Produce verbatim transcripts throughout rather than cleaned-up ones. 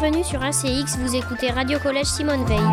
Bienvenue sur A C X, vous écoutez Radio Collège Simone Veil.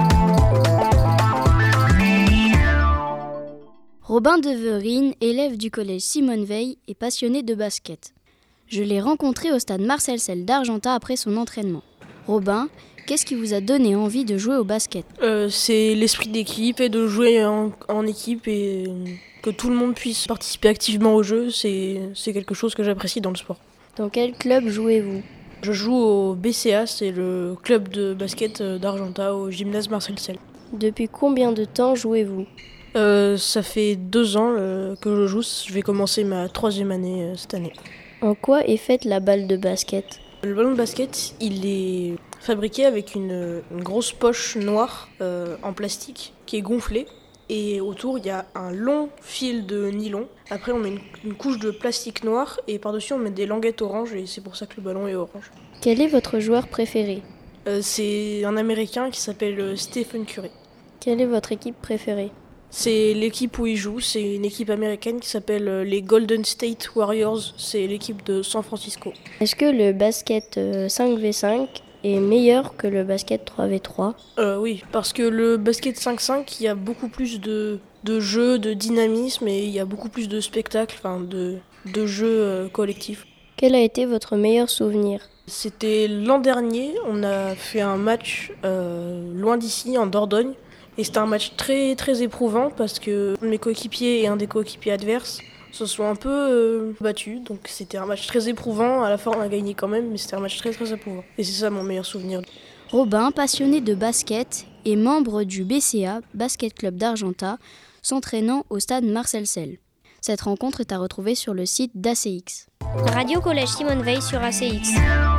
Robin Deverine, élève du collège Simone Veil, est passionné de basket. Je l'ai rencontré au stade Marcel Sel d'Argentat après son entraînement. Robin, qu'est-ce qui vous a donné envie de jouer au basket ? euh, C'est l'esprit d'équipe et de jouer en, en équipe et que tout le monde puisse participer activement au jeu, c'est, c'est quelque chose que j'apprécie dans le sport. Dans quel club jouez-vous ? Je joue au B C A, c'est le club de basket d'Argentat, au gymnase Marcel Sel. Depuis combien de temps jouez-vous ? euh, Ça fait deux ans euh, que je joue, je vais commencer ma troisième année euh, cette année. En quoi est faite la balle de basket ? Le ballon de basket, il est fabriqué avec une, une grosse poche noire euh, en plastique qui est gonflée. Et autour, il y a un long fil de nylon. Après, on met une, une couche de plastique noir et par-dessus, on met des languettes oranges et c'est pour ça que le ballon est orange. Quel est votre joueur préféré ? euh, C'est un Américain qui s'appelle Stephen Curry. Quelle est votre équipe préférée ? C'est l'équipe où il joue, c'est une équipe américaine qui s'appelle les Golden State Warriors. C'est l'équipe de San Francisco. Est-ce que le basket cinq contre cinq est meilleur que le basket trois contre trois ? euh, Oui, parce que le basket cinq contre cinq, il y a beaucoup plus de, de jeux, de dynamisme et il y a beaucoup plus de spectacles, enfin de, de jeux euh, collectifs. Quel a été votre meilleur souvenir ? C'était l'an dernier, on a fait un match euh, loin d'ici, en Dordogne. Et c'était un match très très éprouvant parce que mes coéquipiers et un des coéquipiers adverses se sont un peu euh, battus. Donc c'était un match très éprouvant. À la fin, on a gagné quand même, mais c'était un match très très éprouvant. Et c'est ça mon meilleur souvenir. Robin, passionné de basket, est membre du B C A, Basket Club d'Argentat, s'entraînant au stade Marcel Sel. Cette rencontre est à retrouver sur le site d'A C X. Radio Collège Simone Veil sur A C X.